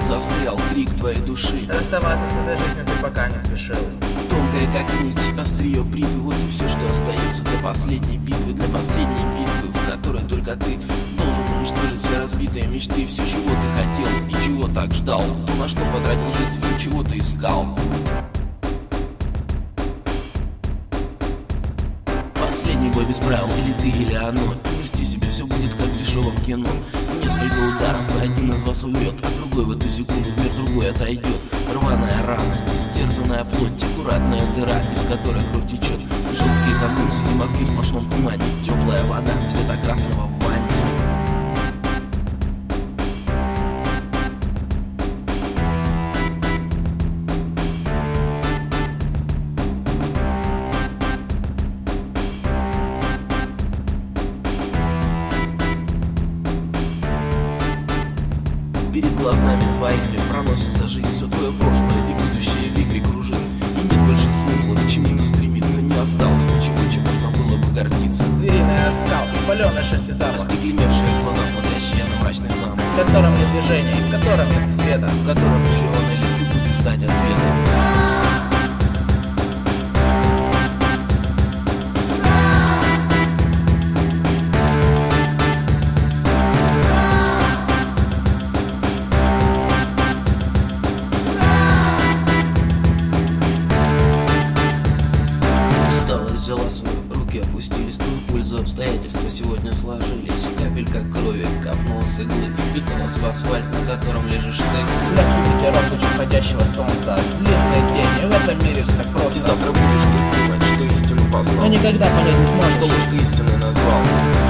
застрял крик твоей души. Расставаться с этой жизнью ты пока не спешил. Тонкая как нить, острие бритвы, вот и все, что остается для последней битвы, в которой только ты должен уничтожить все разбитые мечты, все, чего ты хотел и чего так ждал, то, на что потратил жизнь свою, чего ты искал. Последний бой без правил, или ты, или оно. Вести себе все будет как в дешевом кино. Несколько ударов, и один из вас умрет, а другой в эту секунду в мир другой отойдет. Рваная рана, истерзанная плоть, аккуратная дыра, из которой кровь течет. Жесткие конвульсии, мозги в сплошном тумане, теплая вода цвета красного в бане. Перед глазами твоими проносится жизнь, все твое прошлое и будущее вихри кружит. И нет больше смысла к чему-то стремиться, не осталось ничего, чем можно было бы гордиться. Звериный оскал и паленая шерсть и запах, остекленевшие глаза, смотрящие на мрачный замок, в котором нет движения, в котором нет света, в котором миллионы лет ты будешь ждать ответа. Взяла свои руки, опустились, твою пользу обстоятельства сегодня сложились. Капелька крови капнула с иглы, впиталась в асфальт, на котором лежишь ты. Легкий ветерок луч уходящего солнца, длинные тени, в этом мире все так просто. И завтра будешь ты думать, что истину познал, но никогда понять не сможешь, что ложь ты истиной назвал.